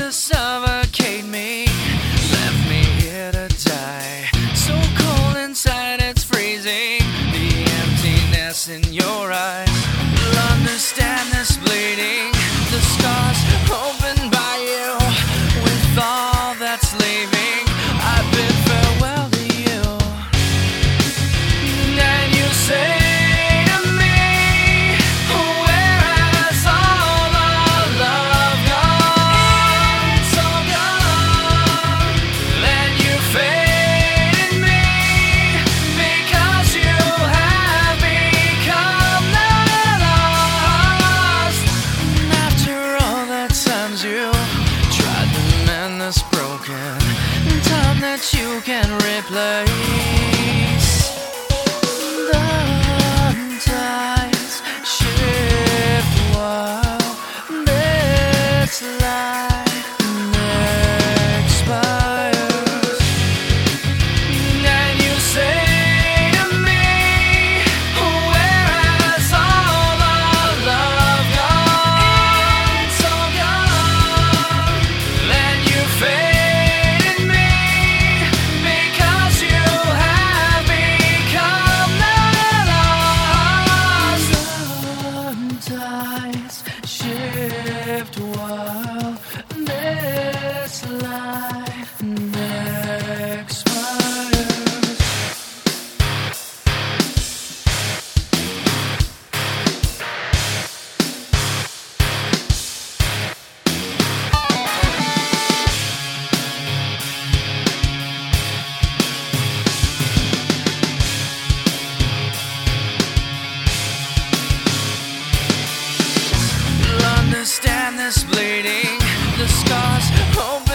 to suffocate me, left me here to die. So cold inside, it's freezing. The emptiness in your eyes. You'll understand this bleeding. The scars opened by you, with all that's leaving. I bid farewell to you, and you say to me, where has all our love gone? It's all gone. And you faded me, because you have become lost. And after all the times you tried to mend this broken time that you can replace, the tides shift while this life expires. And you say to me, where has all our love gone? It's all gone. And you faded me, because you have become lost. The tides shift while this life expires. You'll understand this bleeding. The scars open